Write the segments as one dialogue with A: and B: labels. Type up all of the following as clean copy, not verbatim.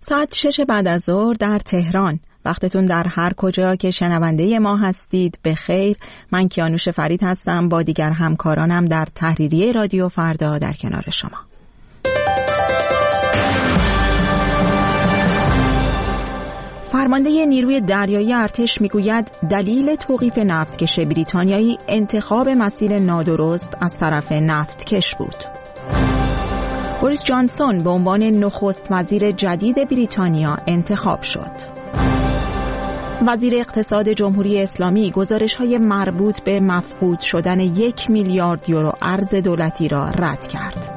A: ساعت 6 بعد از ظهر در تهران. وقتتون در هر کجا که شنونده ما هستید به خیر. من کیانوش فرید هستم با دیگر همکارانم در تحریریه رادیو فردا در کنار شما. فرمانده نیروی دریایی ارتش میگوید دلیل توقیف نفتکش بریتانیایی انتخاب مسیر نادرست از طرف نفتکش بود. بوریس جانسون به عنوان نخست وزیر جدید بریتانیا انتخاب شد. وزیر اقتصاد جمهوری اسلامی گزارش‌های مربوط به مفقود شدن 1 میلیارد یورو ارز دولتی را رد کرد.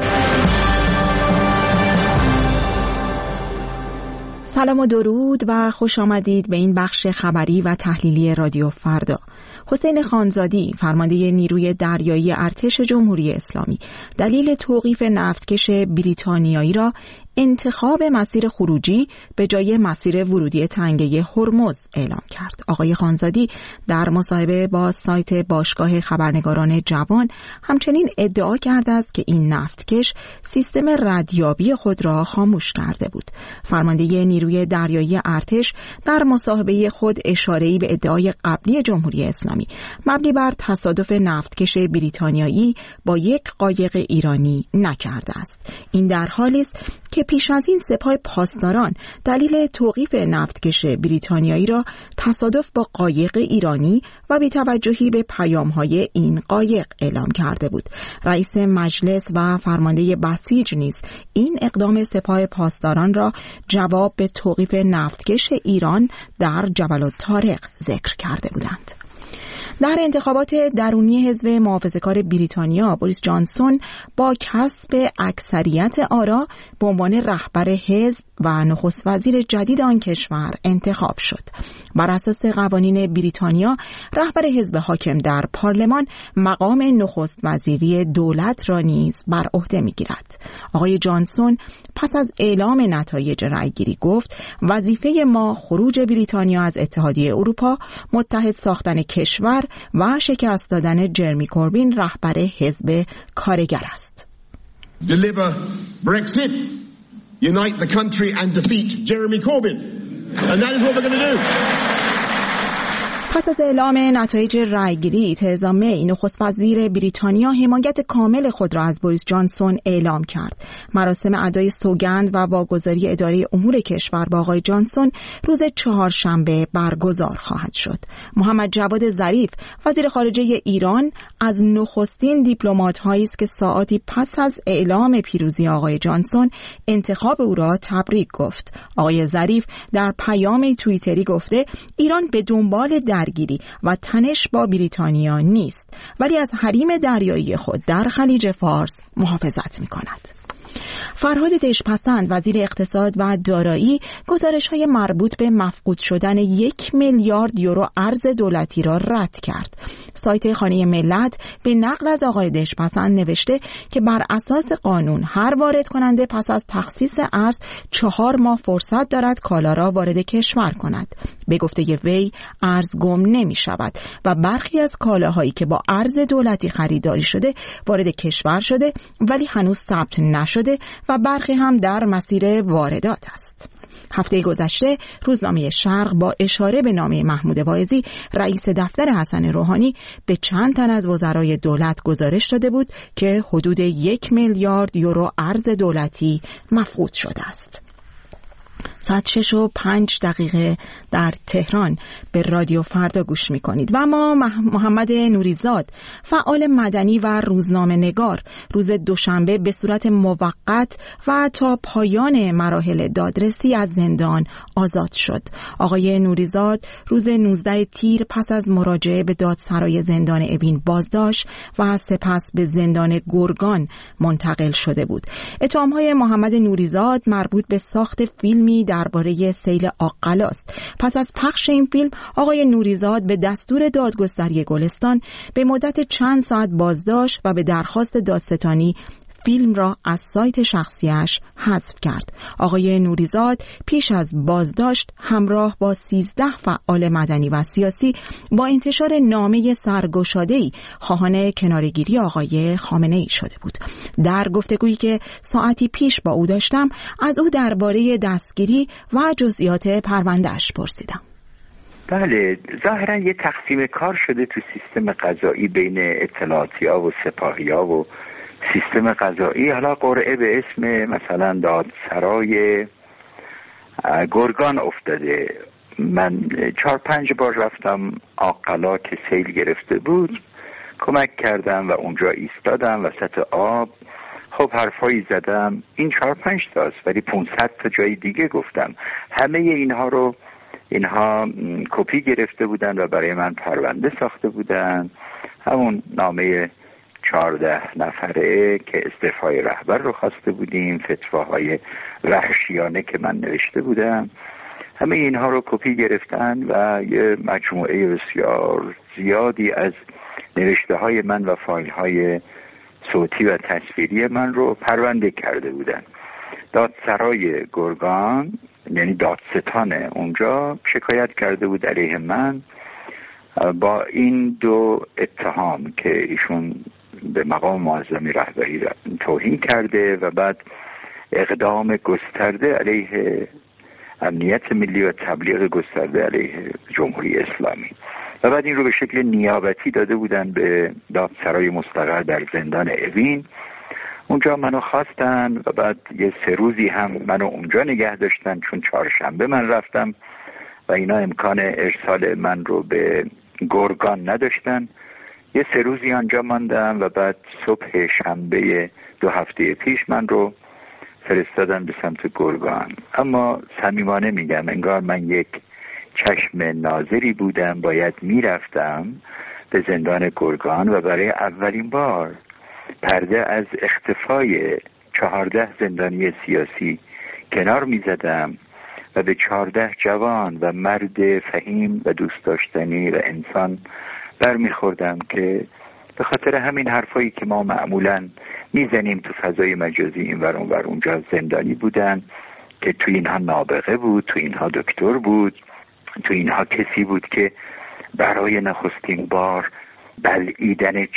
A: سلام و درود و خوش آمدید به این بخش خبری و تحلیلی رادیو فردا. حسین خانزادی، فرمانده نیروی دریایی ارتش جمهوری اسلامی، دلیل توقیف نفتکش بریتانیایی را انتخاب مسیر خروجی به جای مسیر ورودی تنگه هرمز اعلام کرد. آقای خانزادی در مصاحبه با سایت باشگاه خبرنگاران جوان همچنین ادعا کرده است که این نفتکش سیستم ردیابی خود را خاموش کرده بود. فرمانده نیروی دریایی ارتش در مصاحبه خود اشاره‌ای به ادعای قبلی جمهوری اسلامی مبنی بر تصادف نفتکش بریتانیایی با یک قایق ایرانی نکرده است. این در حالی است که پیش از این سپاه پاسداران دلیل توقیف نفتکش بریتانیایی را تصادف با قایق ایرانی و بی‌توجهی به پیام‌های این قایق اعلام کرده بود. رئیس مجلس و فرمانده بسیج نیز این اقدام سپاه پاسداران را جواب به توقیف نفتکش ایران در جبل الطارق ذکر کرده بودند. در انتخابات درونی حزب محافظه‌کار بریتانیا، بوریس جانسون با کسب اکثریت آرا به عنوان رهبر حزب و نخست وزیر جدید آن کشور انتخاب شد. بر اساس قوانین بریتانیا، رهبر حزب حاکم در پارلمان مقام نخست وزیری دولت را نیز بر عهده می‌گیرد. آقای جانسون پس از اعلام نتایج رأیگیری گفت وظیفه ما خروج بریتانیا از اتحادیه اروپا، متحد ساختن کشور و شکست دادن جرمی کوربین رهبر حزب کارگر است.
B: Deliver Brexit, unite the country and defeat Jeremy Corbyn. And that is what we're going to do.
A: پس از اعلام نتایج رأیگیری، ترزا می نخست وزیر بریتانیا حمایت کامل خود را از بوریس جانسون اعلام کرد. مراسم ادای سوگند و واگذاری اداره امور کشور با آقای جانسون روز چهارشنبه برگزار خواهد شد. محمد جواد ظریف، وزیر خارجه ایران، از نخستین دیپلمات‌هایی است که ساعاتی پس از اعلام پیروزی آقای جانسون انتخاب او را تبریک گفت. آقای ظریف در پیام توییتری گفته ایران به دنبال درگیری و تنش با بریتانیا نیست، ولی از حریم دریایی خود در خلیج فارس محافظت می‌کند. فرهاد دژپسند، وزیر اقتصاد و دارایی، گزارش‌های مربوط به مفقود شدن 1 میلیارد یورو ارز دولتی را رد کرد. سایت خانه ملت به نقل از آقای دژپسند نوشته که بر اساس قانون هر وارد کننده پس از تخصیص ارز 4 ماه فرصت دارد کالا را وارد کشور کند. به گفته وی ارز گم نمی شود و برخی از کالاهایی که با ارز دولتی خریداری شده وارد کشور شده ولی هنوز ثبت نشده و برخی هم در مسیر واردات است. هفته گذشته روزنامه شرق با اشاره به نامه محمود واعظی رئیس دفتر حسن روحانی به چند تن از وزرای دولت گزارش داده بود که حدود 1 میلیارد یورو ارز دولتی مفقود شده است. ساعت 6:05 در تهران به رادیو فردا گوش می‌کنید و ما محمد نوریزاد، فعال مدنی و روزنامه نگار، روز دوشنبه به صورت موقت و تا پایان مراحل دادرسی از زندان آزاد شد. آقای نوریزاد روز 19 تیر پس از مراجعه به دادسرای زندان اوین بازداشت و سپس به زندان گرگان منتقل شده بود. اتهام‌های محمد نوریزاد مربوط به ساخت فیلمی درباره سیل آق‌قلا است. پس از پخش این فیلم آقای نوریزاد به دستور دادگستری گلستان به مدت چند ساعت بازداشت و به درخواست دادستانی فیلم را از سایت شخصیش حذف کرد. آقای نوریزاد پیش از بازداشت همراه با 13 فعال مدنی و سیاسی با انتشار نامه سرگشاده‌ای خواهان کناره‌گیری آقای خامنه‌ای شده بود. در گفتگویی که ساعتی پیش با او داشتم از او درباره دستگیری و جزئیات پرونده‌اش پرسیدم.
C: بله، ظاهرا یه تقسیم کار شده تو سیستم قضایی بین اطلاعاتی‌ها و سپاهی‌ها و سیستم قضایی. حالا قرعه به اسم مثلا دادسرای گرگان افتاده. من 4-5 بار رفتم آقلا که سیل گرفته بود، کمک کردم و اونجا ایستادم وسط آب، خب حرفایی زدم. این 4-5 تاست، ولی 500 تا جای دیگه گفتم. همه اینها کپی گرفته بودن و برای من پرونده ساخته بودن. همون نامه 14 نفره که استعفای رهبر رو خواسته بودیم، فتواهای وحشیانه که من نوشته بودم، همه اینها رو کپی گرفتن و یه مجموعه بسیار زیادی از نوشته های من و فایل های صوتی و تصویری من رو پرونده کرده بودن. دادسرای گرگان، یعنی دادستان اونجا، شکایت کرده بود علیه من با این 2 اتهام که ایشون به مقام معظم رهبری توهین کرده و بعد اقدام گسترده علیه امنیت ملی و تبلیغ گسترده علیه جمهوری اسلامی، و بعد این رو به شکل نیابتی داده بودن به دادسرای مستقر در زندان اوین. اونجا منو خواستن و بعد یه 3 روزی هم منو اونجا نگه داشتن، چون 4 شنبه من رفتم و اینا امکان ارسال من رو به گرگان نداشتن. یه 3 روزی آنجا ماندم و بعد صبح شنبه 2 هفته پیش من رو فرستادن به سمت گرگان. اما صمیمانه میگم انگار من یک چشم ناظری بودم، باید میرفتم به زندان گرگان و برای اولین بار پرده از اختفای 14 زندانی سیاسی کنار میزدم و به 14 جوان و مرد فهیم و دوست داشتنی و انسان برمیخوردم که به خاطر همین حرفایی که ما معمولاً میزنیم تو فضای مجازی اینور اونور، اونجا زندانی بودن که تو اینها نابغه بود، تو اینها دکتر بود، تو اینها کسی بود که برای نخستین بار بلعیدن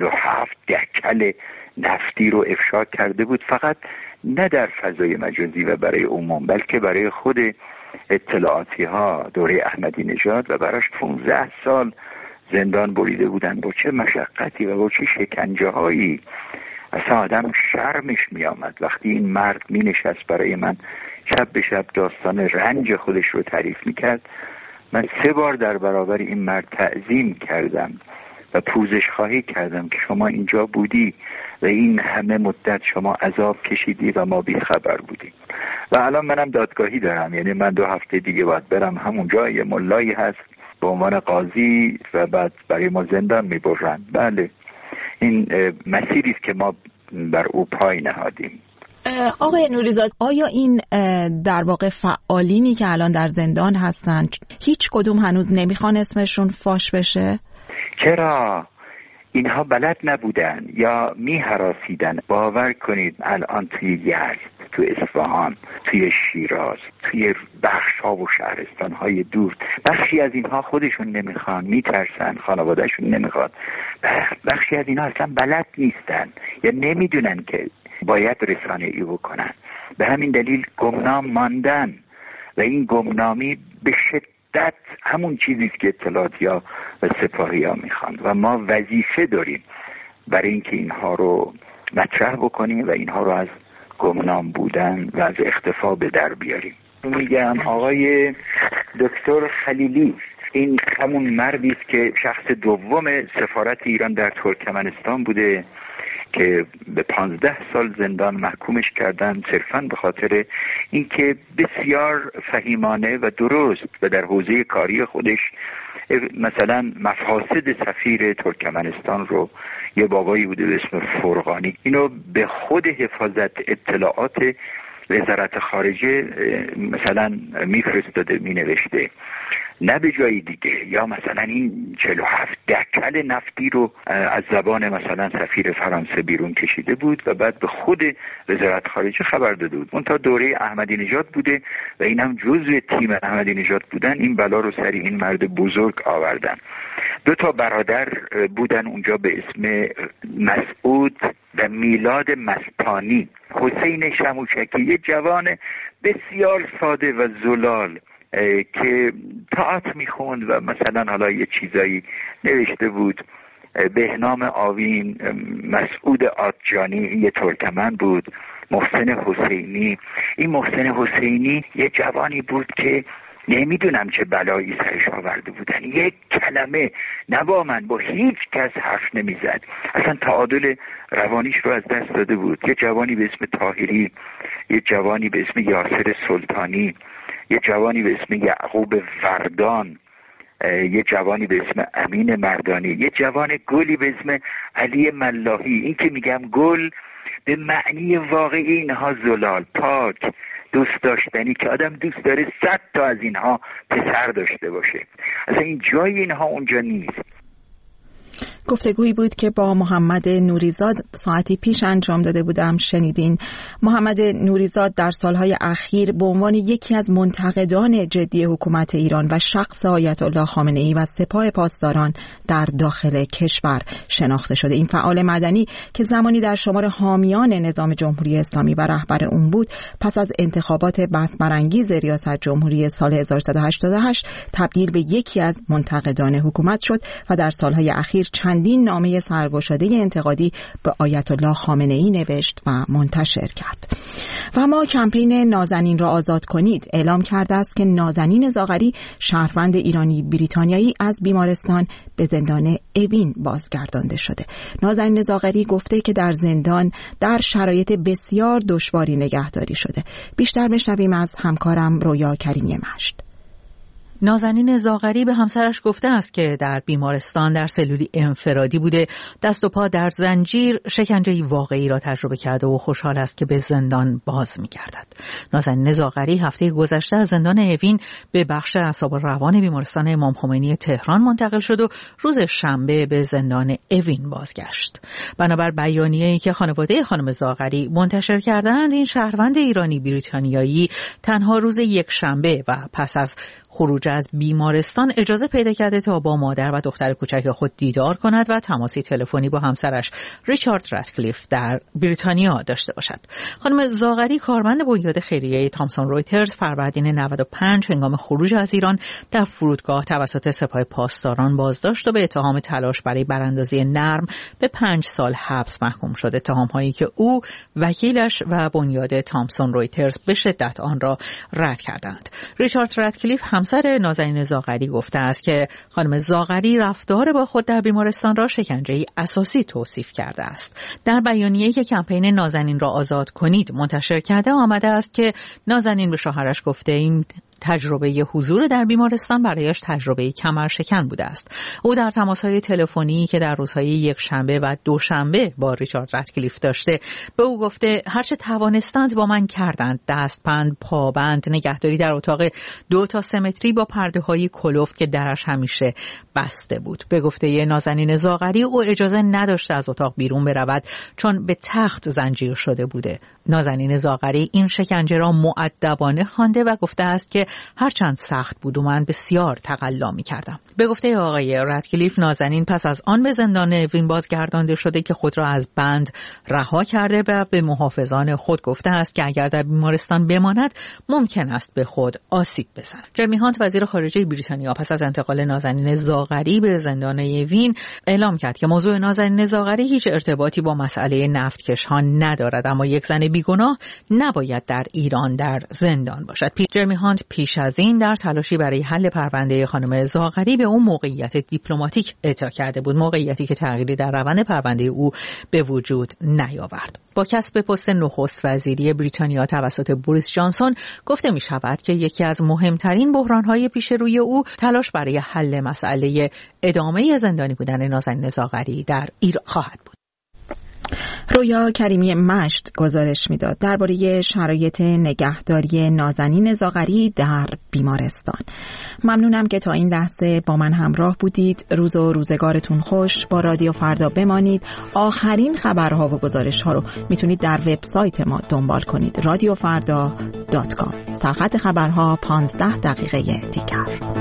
C: 47 دکل نفتی رو افشا کرده بود، فقط نه در فضای مجازی و برای عموم، بلکه برای خود اطلاعاتی ها دوره احمدی نژاد، و براش 15 سال زندان بریده بودن. با چه مشقتی و با چه شکنجه هایی. اصلا آدم شرمش می آمد وقتی این مرد می نشست برای من شب به شب داستان رنج خودش رو تعریف می کرد. من 3 بار در برابر این مرد تعظیم کردم و پوزش خواهی کردم که شما اینجا بودی و این همه مدت شما عذاب کشیدی و ما بی خبر بودیم. و الان منم دادگاهی دارم، یعنی من 2 هفته دیگه باید برم همونجا. یه ملایی هست به عنوان قاضی و بعد برای ما زندان می برن. بله، این مسیری است که ما بر او پای نهادیم.
A: آقای نوریزاد، آیا این در واقع فعالینی که الان در زندان هستن هیچ کدوم هنوز نمیخوان اسمشون فاش بشه؟
C: چرا؟ اینها بلد نبودن یا میهراسیدن. باور کنید الان توی یزد، تو اصفهان، توی شیراز، توی بخش‌ها و شهرستان‌های دور، بخشی از اینها خودشون نمیخوان، میترسن، خانواده‌شون نمیخواد. بخشی از اینها اصلا بلد نیستن یا نمیدونن که باید رسانه‌ای بکنن. به همین دلیل گمنام ماندن و این گمنامی به شدت همون چیزی است که اطلاعاتی‌ها و سپاهی‌ها میخوان و ما وظیفه داریم برای اینکه اینها رو مطرح بکنیم و اینها رو از گمنام بودن و از اختفا به در بیاریم. میگم آقای دکتر خلیلی این همون مردی است که شخص دوم سفارت ایران در ترکمنستان بوده که به 15 سال زندان محکومش کردن صرفاً به خاطر اینکه بسیار فهیمانه و درست و در حوزه کاری خودش مثلا مفاسد سفیر ترکمنستان رو، یه بابایی بوده به اسم فرغانی، اینو به خود حفاظت اطلاعات وزارت خارجه مثلا میفرستاده مینوشته نه به جای دیگه، یا مثلا این 47 دکل نفتی رو از زبان مثلا سفیر فرانسه بیرون کشیده بود و بعد به خود وزارت خارجه خبر داده بود. اون تا دوره احمدی نژاد بوده و این هم جزء تیم احمدی نژاد بودن، این بلا رو سر این مرد بزرگ آوردن. 2 برادر بودن اونجا به اسم مسعود و میلاد مستانی. حسین شموشکی یه جوان بسیار ساده و زلال که تئاتر میخوند و مثلا حالا یه چیزایی نوشته بود. بهنام آوین، مسعود آتجانی یه ترکمن بود، محسن حسینی. این محسن حسینی یه جوانی بود که نمیدونم چه بلایی سرش آورده بودن، یک کلمه نه با من، با هیچ کس حرف نمیزد، اصلا تعادل روانیش رو از دست داده بود. یه جوانی به اسم طاهری، یه جوانی به اسم یاسر سلطانی، یه جوانی به اسم یعقوب وردان، یه جوانی به اسم امین مردانی، یه جوان گلی به اسم علی ملاحی. این که میگم گل به معنی واقعی اینها زلال، پاک، دوست داشتنی که آدم دوست داره 100 تا از اینها پسر داشته باشه. اصلا این جای اینها اونجا نیست.
A: گفتگویی بود که با محمد نوریزاد ساعتی پیش انجام داده بودم، شنیدین. محمد نوریزاد در سالهای اخیر به عنوان یکی از منتقدان جدی حکومت ایران و شخص آیت الله خامنه‌ای و سپاه پاسداران در داخل کشور شناخته شده. این فعال مدنی که زمانی در شمار حامیان نظام جمهوری اسلامی و رهبر اون بود، پس از انتخابات بس‌برانگیز ریاست جمهوری سال 1388 تبدیل به یکی از منتقدان حکومت شد و در سالهای اخیر چندین نامه سرگشاده انتقادی به آیت الله خامنه‌ای نوشت و منتشر کرد. و ما کمپین نازنین را آزاد کنید اعلام کرده است که نازنین زاغری، شهروند ایرانی بریتانیایی، از بیمارستان به زندان اوین بازگردانده شده. نازنین زاغری گفته که در زندان در شرایط بسیار دشواری نگهداری شده. بیشتر بشنویم از همکارم رویا کریمی مشت.
D: نازنین زاغری به همسرش گفته است که در بیمارستان در سلولی انفرادی بوده، دست و پا در زنجیر، شکنجه‌ای واقعی را تجربه کرده و خوشحال است که به زندان باز می‌گردد. نازنین زاغری هفته گذشته از زندان اوین به بخش اعصاب و روان بیمارستان امام خمینی تهران منتقل شد و روز شنبه به زندان اوین بازگشت. بنابر بیانیه‌ای که خانواده خانم زاغری منتشر کردند، این شهروند ایرانی بریتانیایی تنها روز یکشنبه و پس از خروج از بیمارستان اجازه پیدا کرده تا با مادر و دختر کوچک خود دیدار کند و تماسی تلفنی با همسرش ریچارد راتکلیف در بریتانیا داشته باشد. خانم زاغری کارمند بنیاد خیریه تامسون رویترز فروردین 95 هنگام خروج از ایران در فرودگاه توسط سپاه پاسداران بازداشت و به اتهام تلاش برای براندازی نرم به 5 سال حبس محکوم شد. اتهام‌هایی که او، وکیلش و بنیاد تامسون رویترز به شدت آن را رد کردند. ریچارد راتکلیف همسر نازنین زاغری گفته است که خانم زاغری رفتار با خود در بیمارستان را شکنجه‌ای اساسی توصیف کرده است. در بیانیه‌ای که کمپین نازنین را آزاد کنید منتشر کرده آمده است که نازنین به شوهرش گفته این تجربه حضور در بیمارستان برایش تجربه کمرشکن بوده است. او در تماس‌های تلفنی که در روزهای یکشنبه و دوشنبه با ریچارد راتکلیف داشته به او گفته هرچه توانستند با من کردند، دستبند، پابند، نگهداری در اتاق 2 تا 3 متری با پرده‌های کلفت که درش همیشه بسته بود. به گفته نازنین زاغری او اجازه نداشته از اتاق بیرون برود چون به تخت زنجیر شده بوده. نازنین زاغری این شکنجه را مؤدبانه خوانده و گفته است که هرچند سخت بود و من بسیار تقلا می‌کردم. به گفته آقای راتکلیف، نازنین پس از آن به زندان اوین بازگردانده شده که خود را از بند رها کرده و به محافظان خود گفته است که اگر در بیمارستان بماند ممکن است به خود آسیب بزند. جرمی هانت وزیر خارجه بریتانیا پس از انتقال نازنین زاغری به زندان اوین اعلام کرد که موضوع نازنین زاغری هیچ ارتباطی با مسئله نفتکش ها ندارد، اما یک زن بیگناه نباید در ایران در زندان باشد. جرمی هانت پیش از این در تلاشی برای حل پرونده خانم زاغری به اون موقعیت دیپلماتیک اعطا کرده بود، موقعیتی که تغییری در روند پرونده او به وجود نیاورد. با کسب پست نخست وزیری بریتانیا توسط بوریس جانسون گفته می شود که یکی از مهمترین بحران‌های پیش روی او تلاش برای حل مسئله ادامه زندانی بودن نازنین زاغری در ایران خواهد بود.
A: رویا کریمی مشت گزارش میداد درباره شرایط نگهداری نازنین زاغری در بیمارستان. ممنونم که تا این لحظه با من همراه بودید. روز و روزگارتون خوش. با رادیو فردا بمانید. آخرین خبرها و گزارش‌ها رو میتونید در وبسایت ما دنبال کنید. radiofarda.com. سرخط خبرها 15 دقیقه دیگر.